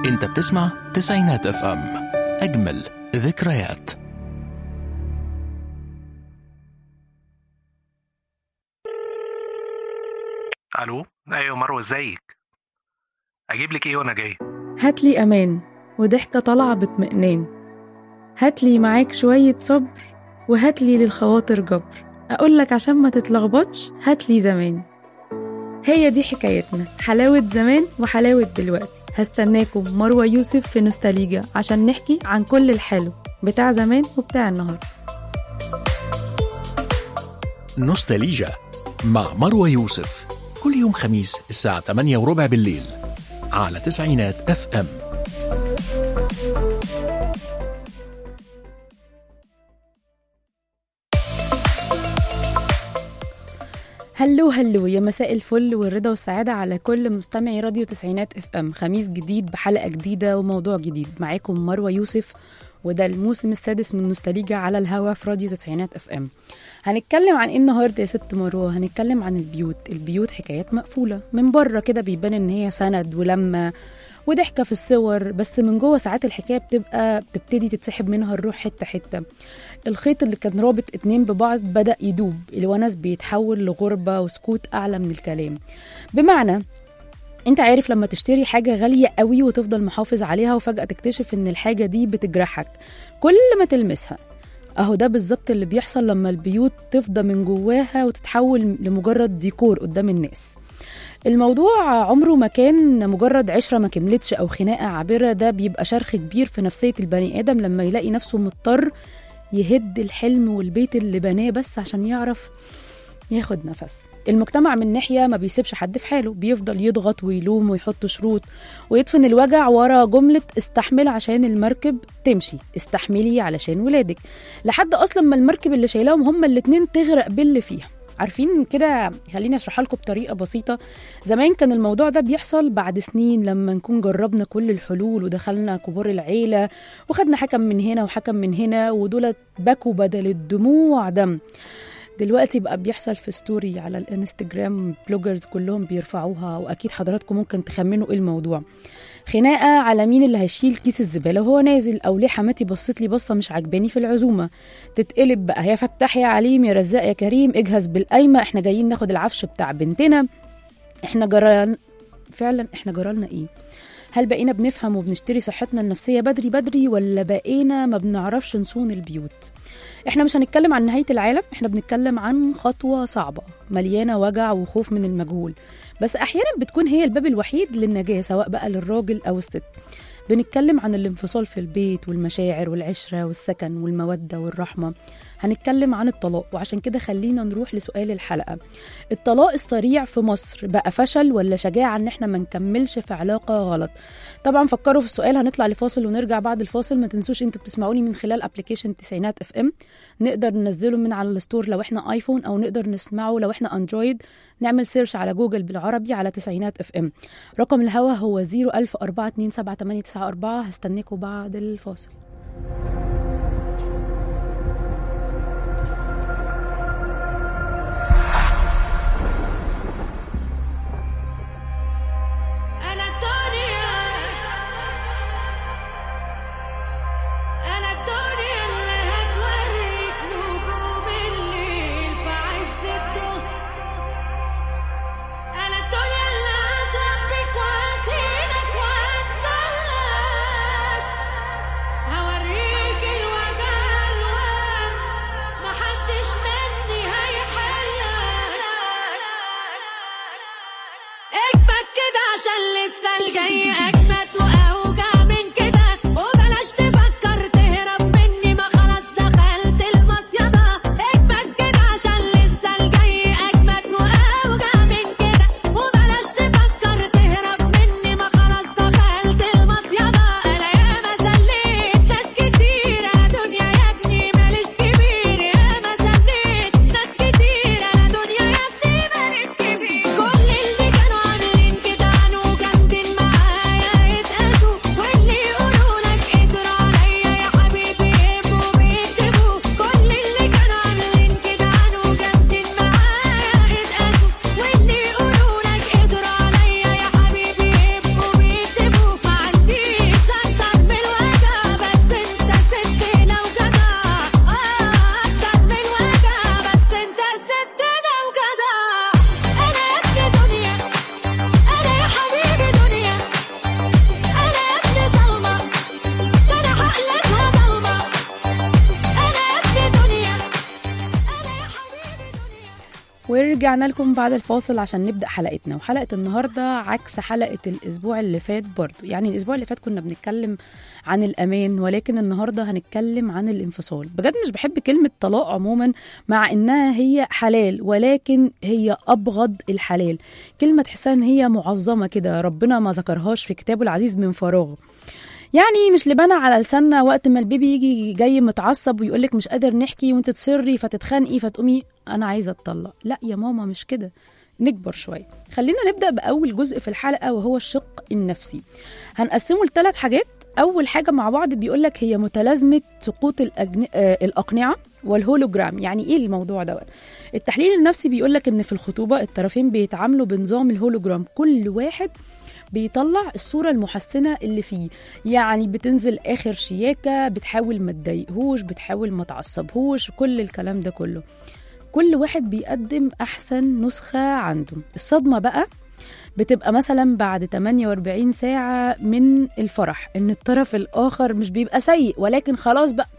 انت بتسمع تسعينات اف ام، اجمل ذكريات. الو، ايوه مروه، ازيك؟ اجيب لك ايه وانا جاي؟ هاتلي أمان وضحكة طالعة باطمئنان، هاتلي معاك شوية صبر، وهاتلي للخواطر جبر. أقولك عشان ما تتلخبطش هاتلي زمان. هي دي حكايتنا، حلاوة زمان وحلاوة دلوقتي. هستناكم مروة يوسف في نوستاليجا عشان نحكي عن كل الحلو بتاع زمان وبتاع النهاردة. نوستاليجا مع مروة يوسف، كل يوم خميس الساعة 8:15 بالليل على تسعينات اف ام. هلو يا مساء الفل والرضا والسعادة على كل مستمعي راديو تسعينات اف ام. خميس جديد بحلقة جديدة وموضوع جديد. معاكم مروة يوسف، وده الموسم السادس من نوستاليجا على الهوا في راديو تسعينات اف ام. هنتكلم عن ايه النهارده يا ست مروة؟ هنتكلم عن البيوت حكايات مقفولة. من بره كده بيبان ان هي سند ولمة وضحكة في الصور، بس من جوه ساعات الحكاية بتبتدي تتسحب منها الروح حتة حتة. الخيط اللي كان رابط اتنين ببعض بدأ يدوب، الونس بيتحول لغربة وسكوت أعلى من الكلام. بمعنى انت عارف لما تشتري حاجة غالية قوي وتفضل محافظ عليها، وفجأة تكتشف ان الحاجة دي بتجرحك كل ما تلمسها. اهو ده بالظبط اللي بيحصل لما البيوت تفضى من جواها وتتحول لمجرد ديكور قدام الناس. الموضوع عمره ما كان مجرد عشرة ما كملتش أو خناقة عابرة، ده بيبقى شرخ كبير في نفسية البني آدم لما يلاقي نفسه مضطر يهد الحلم والبيت اللي بناه بس عشان يعرف ياخد نفس. المجتمع من ناحية ما بيسيبش حد في حاله، بيفضل يضغط ويلوم ويحط شروط ويدفن الوجع ورا جملة استحمل عشان المركب تمشي، استحملي علشان ولادك، لحد أصلا ما المركب اللي شايلاهم هما الاتنين تغرق باللي فيها. عارفين كده؟ خليني اشرحها لكم بطريقه بسيطه. زمان كان الموضوع ده بيحصل بعد سنين لما نكون جربنا كل الحلول ودخلنا كبار العيله وخدنا حكم من هنا وحكم من هنا، ودول بكوا بدل الدموع دم. دلوقتي بقى بيحصل في ستوري على الانستجرام، بلوجرز كلهم بيرفعوها، واكيد حضراتكم ممكن تخمنوا ايه الموضوع. خناقه على مين اللي هيشيل كيس الزباله وهو نازل، او ليه حماتي بصت لي بصه مش عجباني في العزومه. تتقلب بقى يا فتاح يا عليم يا رزاق يا كريم، اجهز بالقايمه احنا جايين ناخد العفش بتاع بنتنا. احنا جرالنا ايه؟ هل بقينا بنفهم وبنشتري صحتنا النفسيه بدري ولا بقينا ما بنعرفش نصون البيوت؟ احنا مش هنتكلم عن نهايه العالم، احنا بنتكلم عن خطوه صعبه مليانه وجع وخوف من المجهول، بس احيانا بتكون هي الباب الوحيد للنجاه، سواء بقى للراجل او الست. بنتكلم عن الانفصال في البيت والمشاعر والعشره والسكن والموده والرحمه. هنتكلم عن الطلاق، وعشان كده خلينا نروح لسؤال الحلقه. الطلاق السريع في مصر بقى فشل ولا شجاعه ان احنا ما نكملش في علاقه غلط؟ طبعا فكروا في السؤال. هنطلع لفاصل ونرجع بعد الفاصل. ما تنسوش انتوا بتسمعوني من خلال ابلكيشن تسعينات اف ام، نقدر ننزله من على الستور لو احنا ايفون، او نقدر نسمعه لو احنا اندرويد. نعمل سيرش على جوجل بالعربي على تسعينات اف ام. رقم الهوا هو 010427894. هستناكم بعد الفاصل. كل اللي كانوا عاملين كده عنو جنب ورجعنا لكم بعد الفاصل عشان نبدأ حلقتنا. وحلقة النهاردة عكس حلقة الأسبوع اللي فات برضو. يعني الأسبوع اللي فات كنا بنتكلم عن الأمان، ولكن النهاردة هنتكلم عن الانفصال. بجد مش بحب كلمة طلاق عموما، مع إنها هي حلال، ولكن هي أبغض الحلال. كلمة تحسها إن هي معظمة كده، ربنا ما ذكرهاش في كتابه العزيز من فراغ. يعني مش لبنا على لساننا وقت ما البيبي يجي جاي متعصب ويقولك مش قادر نحكي وانت تصري فتتخانقي فتقومي انا عايزه اتطلق. لا يا ماما مش كده، نكبر شويه. خلينا نبدا باول جزء في الحلقه وهو الشق النفسي. هنقسمه ل3 حاجات. اول حاجه مع بعض بيقولك هي متلازمه سقوط الاقنعه والهولوجرام. يعني ايه الموضوع دوت؟ التحليل النفسي بيقولك ان في الخطوبه الطرفين بيتعاملوا بنظام الهولوجرام، كل واحد بيطلع الصورة المحسنة اللي فيه. يعني بتنزل آخر شياكة، بتحاول ما تضايقهوش، بتحاول ما تعصبهوش، كل الكلام ده كله. كل واحد بيقدم أحسن نسخة عنده. الصدمة بقى بتبقى مثلا بعد 48 ساعة من الفرح، إن الطرف الآخر مش بيبقى سيء، ولكن خلاص بقى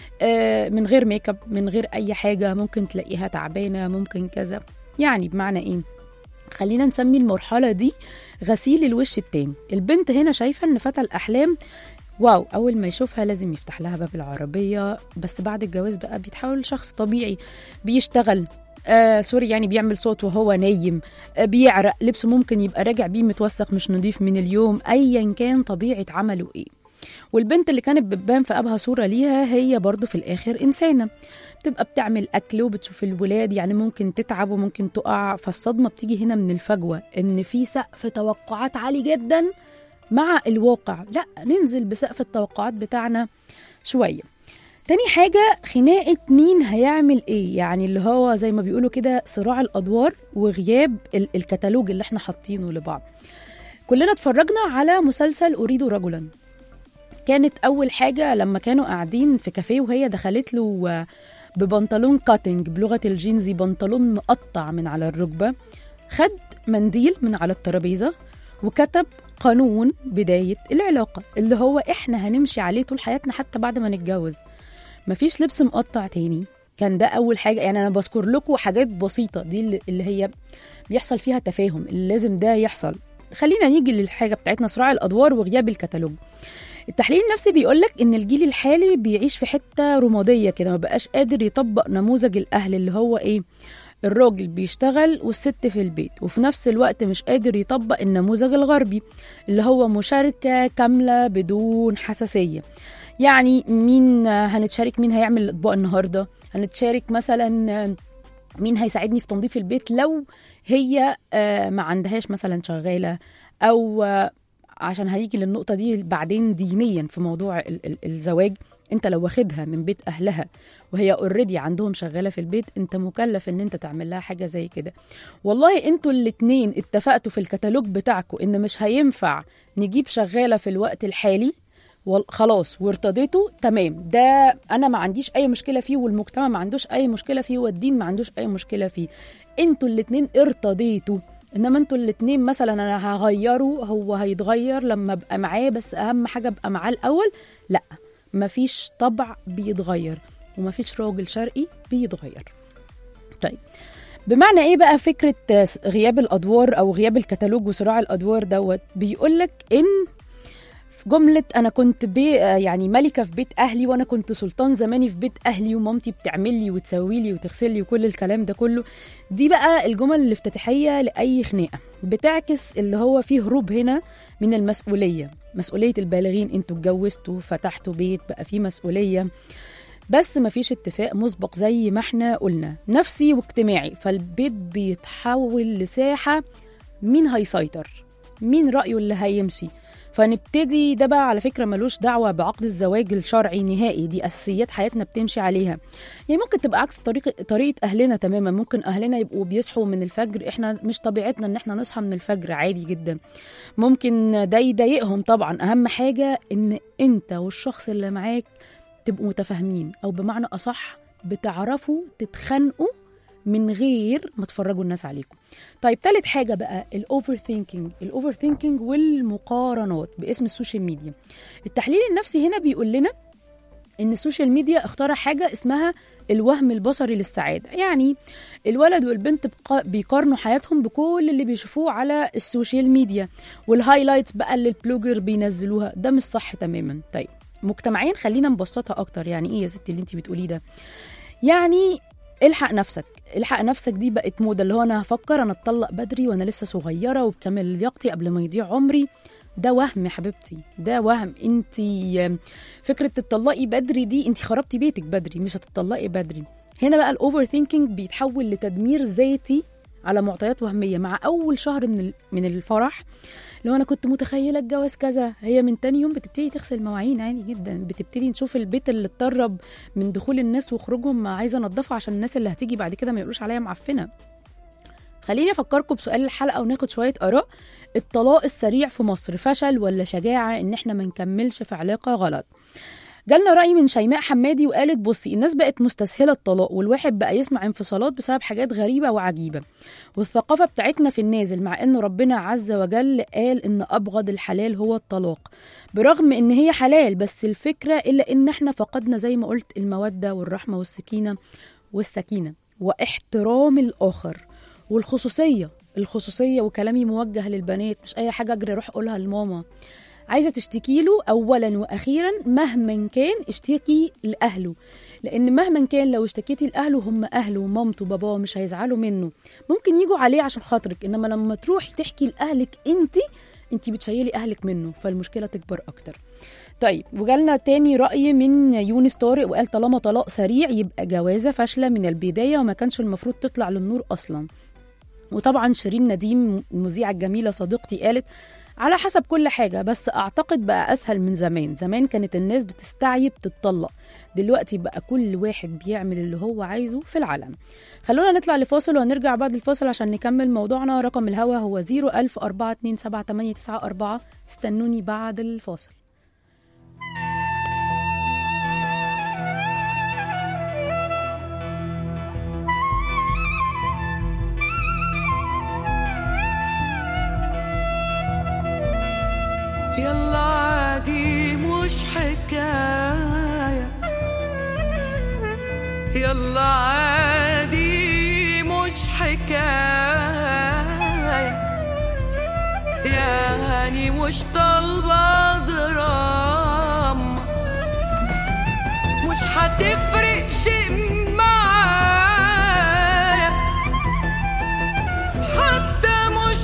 من غير ميك اب، من غير أي حاجة، ممكن تلاقيها تعبانة، ممكن كذا. يعني بمعنى إيه؟ خلينا نسمي المرحلة دي غسيل الوش التاني. البنت هنا شايفة ان فتى الأحلام واو، أول ما يشوفها لازم يفتح لها باب العربية. بس بعد الجواز بقى بيتحول شخص طبيعي، بيشتغل سوري يعني بيعمل صوت وهو نايم، بيعرق، لبسه ممكن يبقى راجع بيه متوسخ مش نظيف من اليوم، أيا كان طبيعة عمله ايه. والبنت اللي كانت بتبان في أبها صورة ليها هي برضو في الآخر إنسانة، بتبقى بتعمل أكل وبتشوف الولاد، يعني ممكن تتعب وممكن تقع. فالصدمة بتيجي هنا من الفجوة، إن في سقف توقعات عالي جدا مع الواقع. لا، ننزل بسقف التوقعات بتاعنا شوية. تاني حاجة خناقة مين هيعمل ايه، يعني اللي هو زي ما بيقولوا كده صراع الأدوار وغياب الكتالوج اللي احنا حاطينه لبعض. كلنا اتفرجنا على مسلسل أريد رجلا. كانت أول حاجة لما كانوا قاعدين في كافيه وهي دخلت له ببنطلون كاتنج بلغة الجينزي، بنطلون مقطع من على الركبة، خد منديل من على الترابيزة وكتب قانون بداية العلاقة اللي هو احنا هنمشي عليه طول حياتنا حتى بعد ما نتجوز. مفيش لبس مقطع تاني. كان ده أول حاجة. يعني أنا بذكر لكم حاجات بسيطة دي اللي هي بيحصل فيها تفاهم، اللي لازم ده يحصل. خلينا نيجي للحاجة بتاعتنا، صراع الأدوار وغياب الكتالوج. التحليل النفسي بيقولك إن الجيل الحالي بيعيش في حتة رمادية كده، ما بقاش قادر يطبق نموذج الأهل اللي هو إيه، الراجل بيشتغل والست في البيت، وفي نفس الوقت مش قادر يطبق النموذج الغربي اللي هو مشاركة كاملة بدون حساسية. يعني مين هنتشارك، مين هيعمل الأطباق النهاردة، هنتشارك مثلا مين هيساعدني في تنظيف البيت لو هي ما عندهاش مثلا شغالة، أو عشان هيجي للنقطة دي بعدين دينيا في موضوع الزواج. انت لو واخدها من بيت أهلها وهي اوريدي عندهم شغالة في البيت، انت مكلف ان انت تعمل لها حاجة زي كده. والله انتوا الاتنين اتفقتوا في الكتالوج بتاعكم ان مش هينفع نجيب شغالة في الوقت الحالي، خلاص وارتضيتوا، تمام، ده انا ما عنديش اي مشكلة فيه، والمجتمع ما عندوش اي مشكلة فيه، والدين ما عندوش اي مشكلة فيه. انتوا الاتنين ارتضيتوا. انما انتوا الاتنين مثلا انا هغيره، هو هيتغير لما ابقى معاه، بس اهم حاجة ابقى معاه الاول. لا، مفيش طبع بيتغير ومفيش راجل شرقي بيتغير. طيب بمعنى ايه بقى فكرة غياب الادوار او غياب الكتالوج وصراع الادوار دوت؟ بيقولك ان جملة أنا كنت يعني ملكة في بيت أهلي، وأنا كنت سلطان زماني في بيت أهلي، ومامتي بتعملي وتسويلي وتغسلي وكل الكلام ده كله. دي بقى الجمل الافتتاحية لأي خناقة، بتعكس اللي هو فيه هروب هنا من المسؤولية، مسؤولية البالغين. انتوا اتجوزتوا، فتحتوا بيت، بقى فيه مسؤولية، بس مفيش اتفاق مسبق زي ما احنا قلنا، نفسي واجتماعي. فالبيت بيتحول لساحة مين هيسيطر، مين رأيه اللي هيمشي. فنبتدي ده بقى على فكرة ملوش دعوة بعقد الزواج الشرعي نهائي، دي أساسيات حياتنا بتمشي عليها. يعني ممكن تبقى عكس طريقة أهلنا تماما. ممكن أهلنا يبقوا بيصحوا من الفجر، إحنا مش طبيعتنا إن إحنا نصحى من الفجر، عادي جدا. ممكن ده يضايقهم طبعا. أهم حاجة إن أنت والشخص اللي معاك تبقوا متفاهمين، أو بمعنى أصح بتعرفوا تتخانقوا من غير ما تفرجوا الناس عليكم. طيب ثالث حاجة بقى الأوفر ثينكينج والمقارنات باسم السوشيال ميديا. التحليل النفسي هنا بيقول لنا إن السوشيال ميديا اخترع حاجة اسمها الوهم البصري للسعادة. يعني الولد والبنت بيقارنوا حياتهم بكل اللي بيشوفوه على السوشيال ميديا والهايلايتس بقى اللي البلوجر بينزلوها. ده مش صح تماما. طيب مجتمعيا خلينا نبسطها أكتر. يعني إيه يا ستي اللي انتي بتقوليه ده؟ يعني الحق نفسك. الحق نفسك دي بقت موضة، اللي هو أنا هفكر أنا أتطلق بدري وأنا لسه صغيرة وبكامل لياقتي قبل ما يضيع عمري. ده وهم يا حبيبتي، ده وهم. انتي فكرة تتطلقي بدري دي انتي خربتي بيتك بدري، مش هتتطلقي بدري. هنا بقى الأوفر ثينكينج بيتحول لتدمير ذاتي على معطيات وهمية. مع أول شهر من الفرح لو أنا كنت متخيلة الجواز كذا، هي من تاني يوم بتبتدي تغسل مواعين عادي جدا، بتبتدي نشوف البيت اللي اتطرب من دخول الناس وخروجهم، ما عايزة انضفه عشان الناس اللي هتيجي بعد كده ما يقولوش عليا معفنة. خليني أفكركم بسؤال الحلقة وناخد شوية آراء. الطلاق السريع في مصر فشل ولا شجاعة إن إحنا ما نكملش في علاقة غلط؟ جالنا رأي من شيماء حمادي وقالت بصي، الناس بقت مستسهلة الطلاق، والواحد بقى يسمع انفصالات بسبب حاجات غريبة وعجيبة، والثقافة بتاعتنا في النازل، مع إن ربنا عز وجل قال إن أبغض الحلال هو الطلاق، برغم إن هي حلال. بس الفكرة إلا إن إحنا فقدنا زي ما قلت المودة والرحمة والسكينة واحترام الآخر والخصوصية. وكلامي موجه للبنات، مش أي حاجة أجري أروح أقولها لماما. عايزة تشتكي له أولا وأخيرا مهما كان اشتكي لأهله، لأن مهما كان لو اشتكيتي لأهله هم أهله ومامته وباباه مش هيزعلوا منه، ممكن يجوا عليه عشان خاطرك. إنما لما تروحي تحكي لأهلك انتي بتشيلي أهلك منه، فالمشكلة تكبر أكتر. طيب وجالنا تاني رأي من يونس طارق وقال طالما طلاق سريع يبقى جوازة فاشلة من البداية وما كانش المفروض تطلع للنور أصلا. وطبعا شيرين نديم المذيعة الجميلة صديقتي قالت على حسب كل حاجة، بس أعتقد بقى أسهل من زمان. زمان كانت الناس بتستعيب تتطلق، دلوقتي بقى كل واحد بيعمل اللي هو عايزه في العالم. خلونا نطلع لفاصل ونرجع بعد الفاصل عشان نكمل موضوعنا. رقم الهوا هو 010427894. استنوني بعد الفاصل. يلا عادي مش حكاية، يلا عادي مش حكاية، يعني مش طالبة دراما، مش هتفرق شيء معايا، حتى مش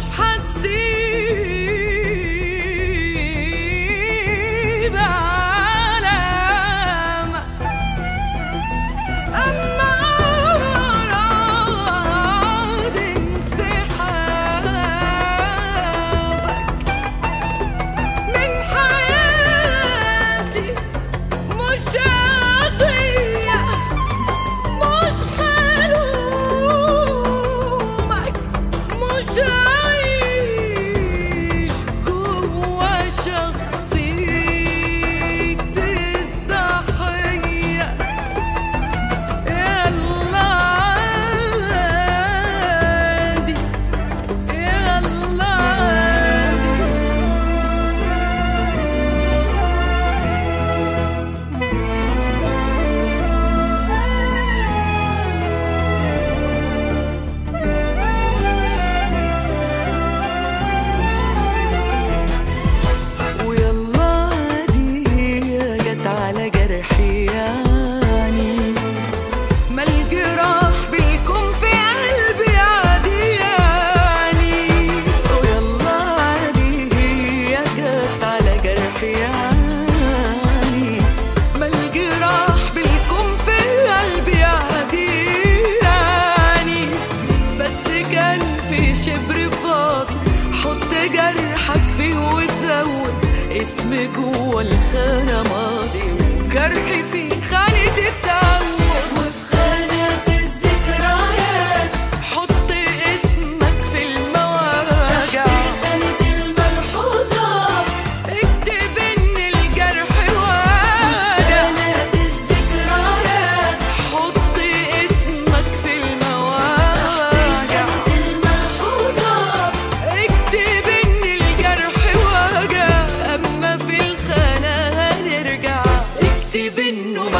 هتسيب علامة، أما أراد انسحابك من حياتي مش قضية، مش حلومك، مش عايش جوا شخصية الضحية. يلا عادي، يلا عادي. ويلا عادي جت على جرحي، يعني ما الجراح بيكون في قلبي عادي، يعني ويلا عادي جت على جرحي، يعني ما الجراح بيكون في قلبي عادي، يعني بس كان في شبر فاضي حط جرحك فيه وزود اسم جوا الخانة ماضي، وجرحي في خانة التعود وفي خانة الذكريات، حط اسمك في المواجع خانة الملحوظات، اكتب ان الجرح واجع خانة الذكريات، حط اسمك في المواجع خانة الملحوظات، اكتب ان الجرح واجع، اما في الخانة هنرجع اكتب انه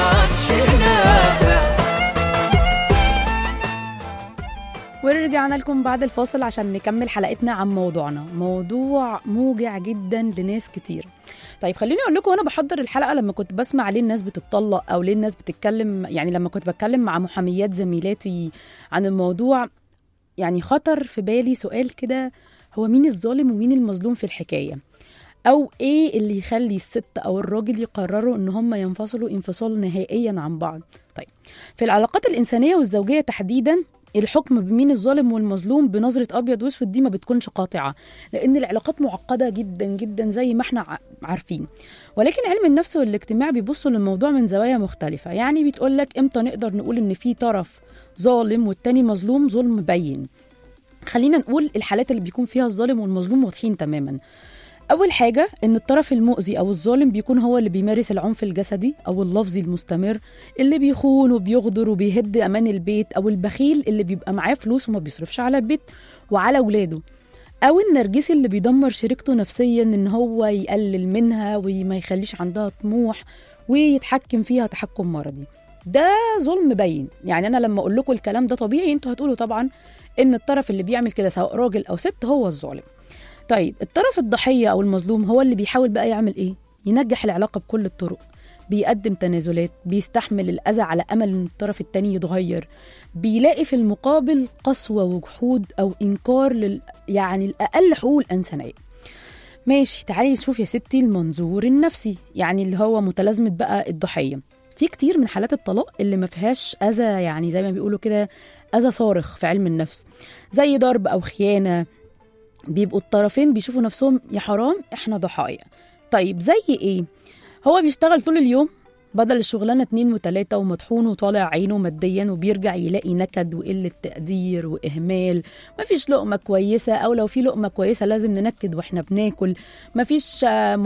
ورجعنا لكم بعد الفاصل عشان نكمل حلقتنا عن موضوعنا، موضوع موجع جدا لناس كتير. طيب خليني اقول لكم، وانا بحضر الحلقه لما كنت بسمع ليه الناس بتتطلق او ليه الناس بتتكلم، يعني لما كنت بتكلم مع محاميات زميلاتي عن الموضوع، يعني خطر في بالي سؤال كده، هو مين الظالم ومين المظلوم في الحكايه؟ او ايه اللي يخلي الست او الراجل يقرروا ان هم ينفصلوا انفصال نهائيا عن بعض؟ طيب في العلاقات الانسانيه والزوجيه تحديدا، الحكم بمين الظالم والمظلوم بنظرة أبيض وأسود دي ما بتكونش قاطعة، لأن العلاقات معقدة جدا جدا زي ما احنا عارفين. ولكن علم النفس والاجتماع بيبصوا للموضوع من زوايا مختلفة. يعني بتقولك امتى نقدر نقول ان في طرف ظالم والتاني مظلوم ظلم بين. خلينا نقول الحالات اللي بيكون فيها الظالم والمظلوم واضحين تماما. أول حاجة إن الطرف المؤذي أو الظالم بيكون هو اللي بيمارس العنف الجسدي أو اللفظي المستمر، اللي بيخون وبيغدر وبيهد أمان البيت، أو البخيل اللي بيبقى معاه فلوس وما بيصرفش على البيت وعلى ولاده، أو النرجسي اللي بيدمر شريكته نفسيا إن هو يقلل منها وما يخليش عندها طموح ويتحكم فيها تحكم مرضي. ده ظلم بين. يعني أنا لما أقول لكم الكلام ده طبيعي أنتوا هتقولوا طبعا إن الطرف اللي بيعمل كده سواء راجل أو ست هو الظالم. طيب الطرف الضحية أو المظلوم هو اللي بيحاول بقى يعمل إيه؟ ينجح العلاقة بكل الطرق، بيقدم تنازلات، بيستحمل الأذى على أمل إن الطرف التاني يتغير، بيلاقي في المقابل قسوة وجحود أو إنكار يعني الأقل حقوق الإنسانية. ماشي، تعالي نشوف يا ستي المنظور النفسي، يعني اللي هو متلازمة بقى الضحية. في كتير من حالات الطلاق اللي ما فيهاش أذى، يعني زي ما بيقولوا كده أذى صارخ في علم النفس، زي ضرب أو خيانة، بيبقوا الطرفين بيشوفوا نفسهم يا حرام احنا ضحايا. طيب زي ايه؟ هو بيشتغل طول اليوم بدل الشغلانة 2 و3 ومطحون وطالع عينه ماديا، وبيرجع يلاقي نكد وقلة تقدير وإهمال، مفيش لقمة كويسة، أو لو في لقمة كويسة لازم ننكد وإحنا بناكل، مفيش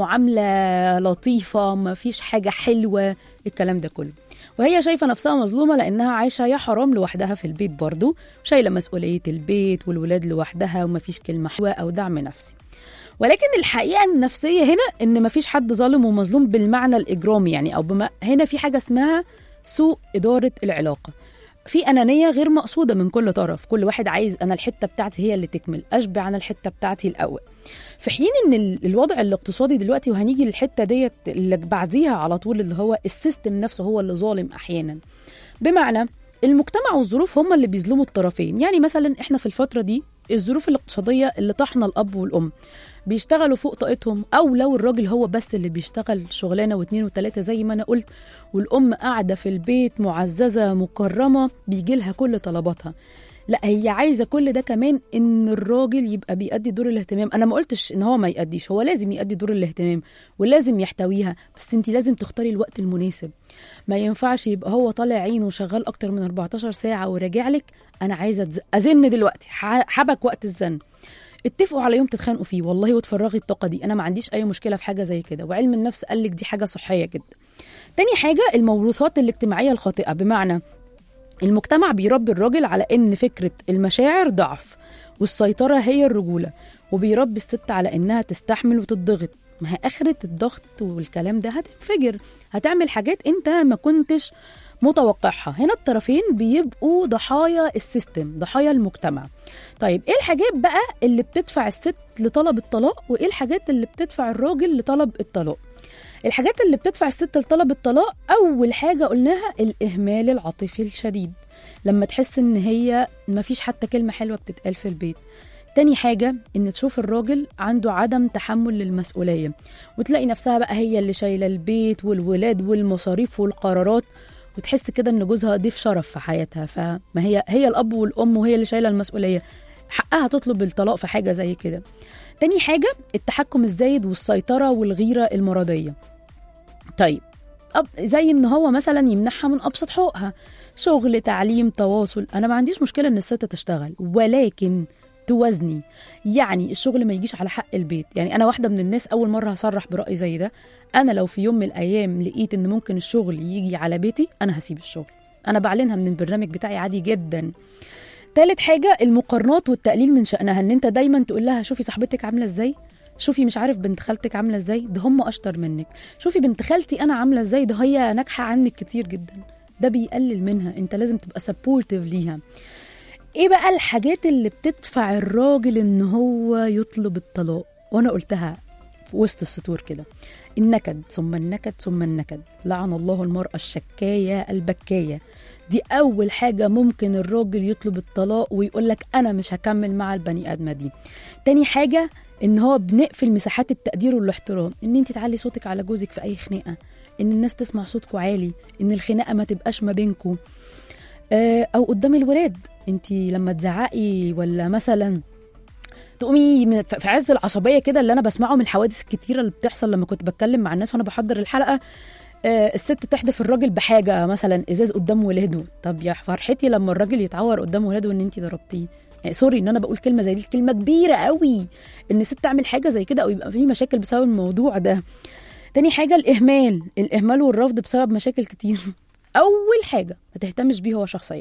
معاملة لطيفة، مفيش حاجة حلوة، الكلام ده كله. وهي شايفة نفسها مظلومة لأنها عايشة يا حرام لوحدها في البيت برضو، شايلة مسؤولية البيت والولاد لوحدها، ومفيش كلمة حلوة أو دعم نفسي. ولكن الحقيقة النفسية هنا إن مفيش حد ظالم ومظلوم بالمعنى الإجرامي، يعني أو هنا في حاجة اسمها سوء إدارة العلاقة، في أنانية غير مقصودة من كل طرف، كل واحد عايز أنا الحتة بتاعتي هي اللي تكمل، أشبع عن الحتة بتاعتي الأول، في حين إن الوضع الاقتصادي دلوقتي، وهنيجي للحتة ديت اللي بعديها على طول، اللي هو السيستم نفسه هو اللي ظالم أحيانا، بمعنى المجتمع والظروف هم اللي بيظلموا الطرفين. يعني مثلا إحنا في الفترة دي الظروف الاقتصادية اللي طحنا الأب والأم بيشتغلوا فوق طاقتهم، أو لو الراجل هو بس اللي بيشتغل شغلانة و2 و3 زي ما أنا قلت، والأم قاعدة في البيت معززة مكرمة بيجيلها كل طلباتها، لا هي عايزة كل ده كمان إن الراجل يبقى بيأدي دور الاهتمام. أنا ما قلتش إن هو ما يأديش، هو لازم يأدي دور الاهتمام ولازم يحتويها، بس أنت لازم تختاري الوقت المناسب. ما ينفعش يبقى هو طالع عينه وشغال أكتر من 14 ساعة وراجع لك أنا عايزة أزن دلوقتي، حبك وقت الزن، اتفقوا على يوم تتخانقوا فيه والله وتفرغي الطاقة دي، أنا ما عنديش أي مشكلة في حاجة زي كده، وعلم النفس قال لك دي حاجة صحية جدا. تاني حاجة الموروثات الاجتماعية الخاطئة، بمعنى المجتمع بيربي الراجل على إن فكرة المشاعر ضعف والسيطرة هي الرجولة، وبيربي الست على إنها تستحمل وتضغط، ما هي آخرة الضغط والكلام ده هتنفجر، هتعمل حاجات أنت ما كنتش متوقعها. هنا الطرفين بيبقوا ضحايا السيستم، ضحايا المجتمع. طيب ايه الحاجات بقى اللي بتدفع الست لطلب الطلاق، وايه الحاجات اللي بتدفع الراجل لطلب الطلاق؟ الحاجات اللي بتدفع الست لطلب الطلاق، اول حاجة قلناها الإهمال العاطفي الشديد، لما تحس ان هي مفيش حتى كلمة حلوة بتتقال في البيت. تاني حاجة إن تشوف الراجل عنده عدم تحمل للمسؤولية، وتلاقي نفسها بقى هي اللي شايلة البيت والولاد والمصاريف والقرارات، وتحس كده إن جوزها ضيف شرف في حياتها، فما هي الأب والأم وهي اللي شايلة المسؤولية، حقها تطلب الطلاق في حاجة زي كده. تاني حاجة التحكم الزايد والسيطرة والغيرة المرضية. طيب زي إن هو مثلا يمنحها من أبسط حقوقها، شغل، تعليم، تواصل. أنا ما عنديش مشكلة إن الست تشتغل، ولكن توازني، يعني الشغل ما يجيش على حق البيت. يعني أنا واحدة من الناس أول مرة هصرح برأي زي ده، أنا لو في يوم من الأيام لقيت إن ممكن الشغل يجي على بيتي أنا هسيب الشغل، أنا بعلنها من البرنامج بتاعي عادي جدا. ثالث حاجة المقارنات والتقليل من شأنها، إن أنت دايما تقول لها شوفي صاحبتك عاملة إزاي، شوفي مش عارف بنت خالتك عاملة إزاي، ده هم أشطر منك، شوفي بنت خالتي أنا عاملة إزاي، ده هي ناجحة عنك كتير جدا. ده بيقلل منها، أنت لازم تبقى سبورتيف ليها. ايه بقى الحاجات اللي بتدفع الراجل ان هو يطلب الطلاق؟ وانا قلتها في وسط السطور كده: النكد ثم النكد ثم النكد، لعن الله المرأة الشكاية البكاية. دي أول حاجة ممكن الراجل يطلب الطلاق ويقولك أنا مش هكمل مع البني آدمة دي. تاني حاجة إن هو بنقفل مساحات التقدير والاحترام، إن أنت تعلي صوتك على جوزك في أي خناقة، إن الناس تسمع صوتكوا عالي، إن الخناقة ما تبقاش ما بينكوا أو قدام الولاد. أنت لما تزعقي ولا مثلا تقومي في عز العصبيه كده، اللي انا بسمعه من الحوادث الكتيره اللي بتحصل لما كنت بتكلم مع الناس وانا بحضر الحلقه، الست تحدف الراجل بحاجه مثلا ازاز قدام ولاده. طب يا فرحتي لما الراجل يتعور قدام ولاده ان انت ضربتيه. يعني سوري ان انا بقول كلمه زي دي، كلمه كبيره قوي ان الست تعمل حاجه زي كده او يبقى في مشاكل بسبب الموضوع ده. تاني حاجه الاهمال والرفض بسبب مشاكل كتير. اول حاجه ما تهتمش بيه هو شخصيا.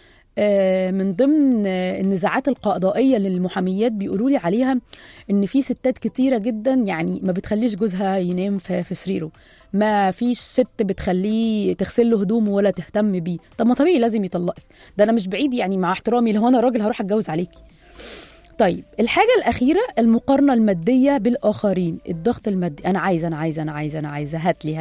من ضمن النزاعات القضائيه اللي المحاميات بيقولوا لي عليها ان في ستات كتيره جدا يعني ما بتخليش جوزها ينام في سريره، ما فيش ست بتخليه تغسل له هدومه ولا تهتم بيه. طب ما طبيعي لازم يطلقك، ده انا مش بعيد يعني، مع احترامي لو انا راجل هروح اتجوز عليكي. طيب الحاجه الاخيره المقارنه الماديه بالاخرين، الضغط المادي، انا عايزه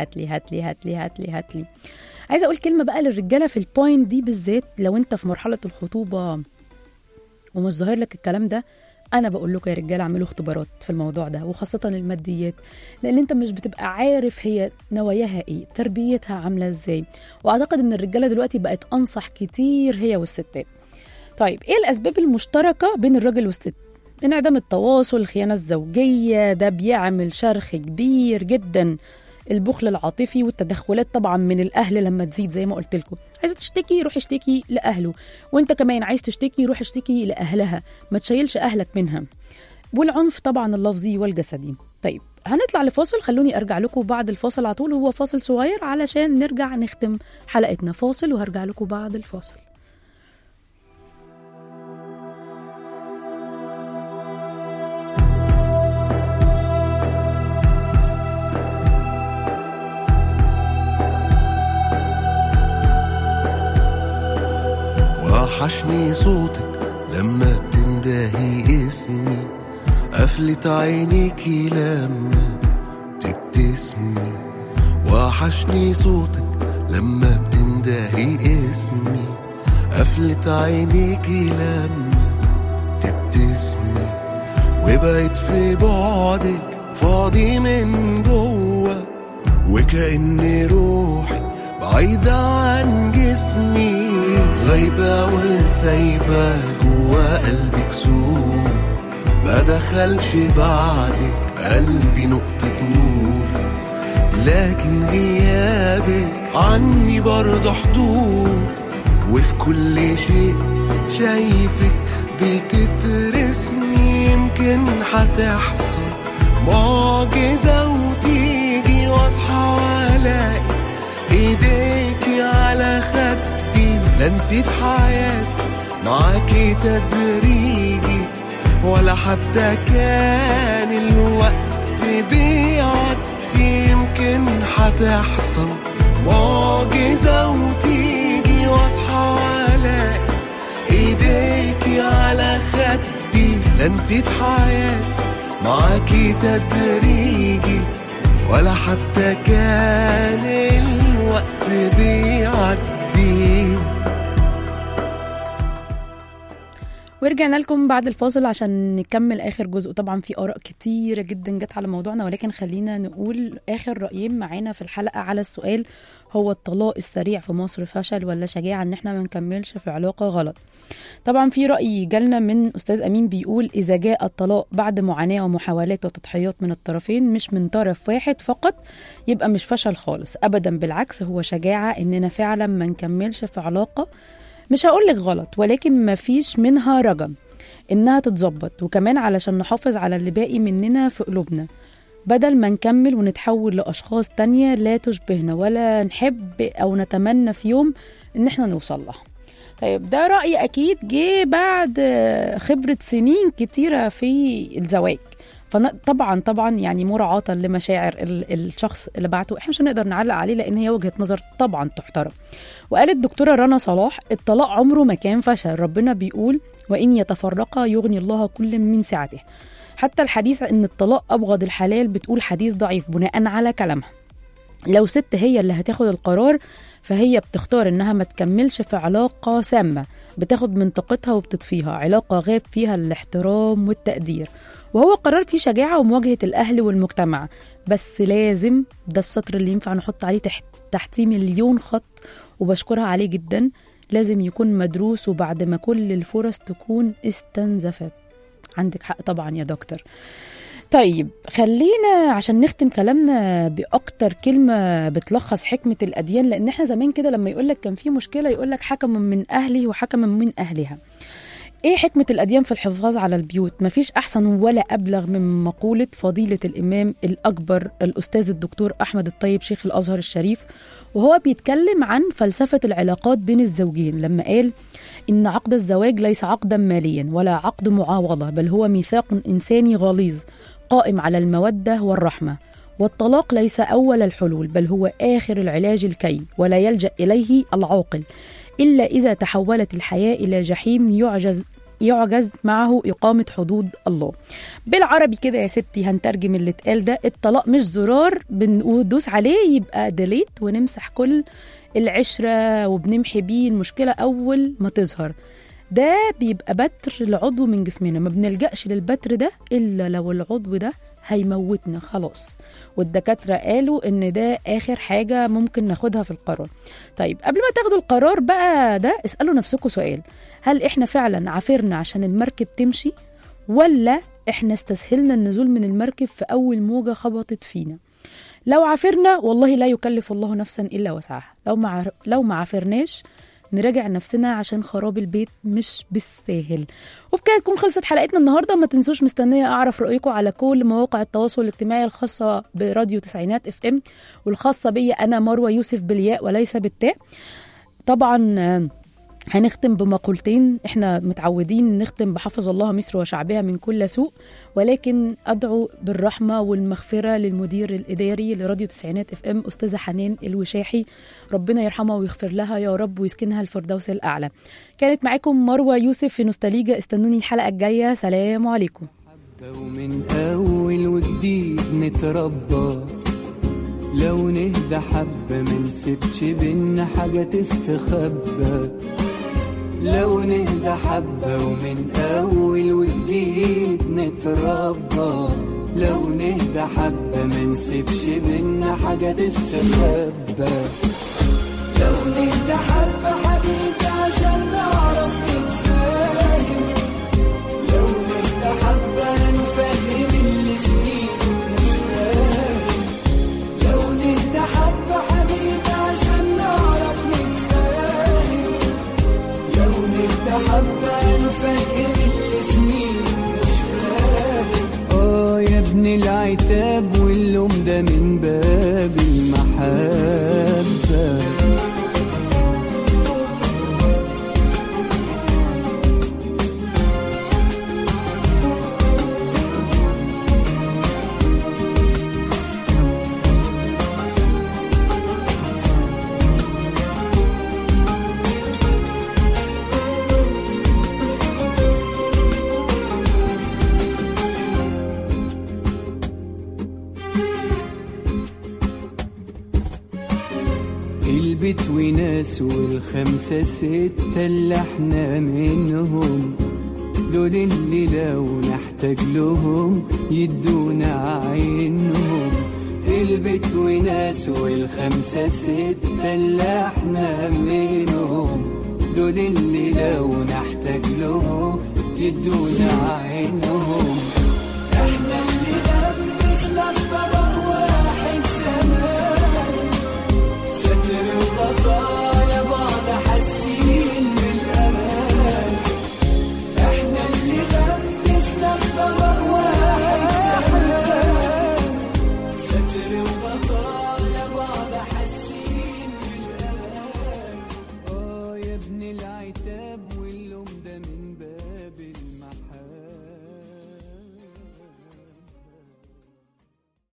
هاتلي. عايزه اقول كلمه بقى للرجاله في البوينت دي بالذات. لو انت في مرحله الخطوبه ومش ظاهر لك الكلام ده، انا بقول لكم يا رجاله اعملوا اختبارات في الموضوع ده، وخاصه الماديات، لان انت مش بتبقى عارف هي نواياها ايه، تربيتها عامله ازاي. واعتقد ان الرجاله دلوقتي بقت انصح كتير هي والستات. طيب ايه الاسباب المشتركه بين الراجل والست؟ انعدام التواصل، الخيانه الزوجيه، ده بيعمل شرخ كبير جدا. البخل العاطفي والتدخلات طبعا من الاهل لما تزيد، زي ما قلت لكم، عايزه تشتكي روح اشتكي لاهله، وانت كمان عايز تشتكي روح اشتكي لاهلها، ما تشيلش اهلك منها. والعنف طبعا اللفظي والجسدي. طيب هنطلع لفاصل، خلوني ارجع لكم بعد الفاصل على طول، هو فاصل صغير علشان نرجع نختم حلقتنا. فاصل وهرجع لكم بعد الفاصل. وحشني صوتك لما بتندهي اسمي، قفلة عينيكي لما تبتسمي. وحشني صوتك لما بتندهي اسمي، قفلة عينيكي لما تبتسمي. وبقيت في بعدك فاضي من جوه، وكأن روحي بعيدة عن جسمي، غايبة وسايبة جوا قلبي كسور، ما دخلش بعدك قلبي نقطة نور. لكن غيابك عني برضه حضور، وفي كل شيء شايفك بتترسمي. يمكن هتحصل معجزة وتيجي واصحى والاقي ايديكي على خدي. لا نسيت حياتي معاكي تدريجي، ولا حتى كان الوقت بيعدي. يمكن هتحصل معجزة وتيجي واصحى والاقي ايديكي على خدي. لا نسيت حياتي معاكي تدريجي، ولا حتى كان الوقت بيعدي. ورجعنا لكم بعد الفاصل عشان نكمل آخر جزء. طبعا في آراء كتيرة جدا جت على موضوعنا، ولكن خلينا نقول آخر رأيين معانا في الحلقة على السؤال: هو الطلاق السريع في مصر فشل ولا شجاعة ان احنا ما نكملش في علاقة غلط؟ طبعا في رأي جالنا من أستاذ أمين بيقول: إذا جاء الطلاق بعد معاناة ومحاولات وتضحيات من الطرفين مش من طرف واحد فقط، يبقى مش فشل خالص أبدا، بالعكس هو شجاعة إننا فعلا ما نكملش في علاقة. مش هقولك غلط، ولكن ما فيش منها رجا إنها تتظبط، وكمان علشان نحافظ على اللي باقي مننا في قلوبنا، بدل ما نكمل ونتحول لأشخاص تانية لا تشبهنا ولا نحب أو نتمنى في يوم إن احنا نوصل لها. طيب ده رأي أكيد جه بعد خبرة سنين كتيرة في الزواج، فطبعا يعني مراعاة لمشاعر الشخص اللي بعته، احنا مش هنقدر نعلق عليه لان هي وجهة نظر طبعا تحترم. وقالت الدكتورة رنا صلاح الطلاق عمره ما كان فشل، ربنا بيقول وإن يتفرقا يغني الله كل من سعته. حتى الحديث ان الطلاق ابغض الحلال بتقول حديث ضعيف بناء على كلامها. لو ست هي اللي هتاخد القرار فهي بتختار انها ما تكملش في علاقة سامة بتاخد من طاقتها وبتطفيها، علاقة غاب فيها الاحترام والتقدير، وهو قرار فيه شجاعة ومواجهة الأهل والمجتمع. بس لازم، ده السطر اللي ينفع نحط عليه تحتيه مليون خط وبشكرها عليه جدا، لازم يكون مدروس وبعد ما كل الفرص تكون استنزفت. عندك حق طبعا يا دكتور. طيب خلينا عشان نختم كلامنا بأكتر كلمة بتلخص حكمة الأديان، لأن احنا زمان كده لما يقولك كان في مشكلة يقولك حكم من أهله وحكم من أهلها. ايه حكمة الأديان في الحفاظ على البيوت؟ مفيش أحسن ولا أبلغ من مقولة فضيلة الإمام الأكبر الأستاذ الدكتور أحمد الطيب شيخ الأزهر الشريف، وهو بيتكلم عن فلسفة العلاقات بين الزوجين لما قال إن عقد الزواج ليس عقدا ماليا ولا عقد معاوضة، بل هو ميثاق إنساني غليظ قائم على المودة والرحمة، والطلاق ليس أول الحلول بل هو آخر العلاج الكي ولا يلجأ إليه العاقل إلا إذا تحولت الحياة إلى جحيم يعجز معه إقامة حدود الله. بالعربي كده يا ستي هنترجم اللي اتقال ده، الطلاق مش زرار بندوس عليه يبقى ديليت ونمسح كل العشرة وبنمحي بيه المشكلة أول ما تظهر. ده بيبقى بتر العضو من جسمنا، ما بنلجأش للبتر ده إلا لو العضو ده هيموتنا خلاص، والدكاترة قالوا إن ده آخر حاجة ممكن ناخدها في القرار. طيب قبل ما تاخدوا القرار بقى ده اسألوا نفسكم سؤال، هل إحنا فعلا عافرنا عشان المركب تمشي ولا إحنا استسهلنا النزول من المركب في أول موجة خبطت فينا؟ لو عافرنا والله لا يكلف الله نفسا إلا وسعها، لو ما عافرناش نراجع نفسنا عشان خراب البيت مش بالساهل. وبكده تكون خلصت حلقتنا النهارده. ما تنسوش مستنيه اعرف رايكم على كل مواقع التواصل الاجتماعي الخاصه براديو تسعينات اف ام والخاصه بي انا مروه يوسف بالياء وليس بالتاء. طبعا هنختم بمقولتين، احنا متعودين نختم بحفظ الله مصر وشعبها من كل سوء، ولكن ادعو بالرحمه والمغفره للمدير الاداري لراديو تسعينات اف ام استاذه حنان الوشاحي، ربنا يرحمها ويغفر لها يا رب ويسكنها الفردوس الاعلى. كانت معاكم مروه يوسف في نوستاليجا، استنوني الحلقه الجايه، سلام عليكم. ومن اول وجديد نتربى، لو نهدى حبه منسيبش بينا حاجه تستخبى، لو نهدى حبة ومن أول وجديد نتربى، لو نهدى حبة منسيبش بينا حاجة تستخبى، لو نهدى حبة حبيبي عشان نعرف نتفاهم، لو نهدى حبة نفهم اللي سنين مش فاهم، لو نهدى حبة حبيبي عشان نعرف نتفاهم، لو نهدى حبة نفهم اللي سنين مش فاهم. يا ابن العتاب واللوم ده من باب المحبة. البيت وناس والخمسة ستة اللي احنا منهم، دول اللي لو نحتاج لهم يدونا عينهم. البيت وناس والخمسة ستة اللي احنا منهم، دول اللي لو نحتاج لهم يدونا عينهم. احنا اللي لبسنا الطبق واحد زمان، ستر وغطايا بعض حاسين بالامان. احنا اللي لبسنا الطبق واحد زمان، ستر وغطايا بعض حاسين بالامان. يا ابن العتاب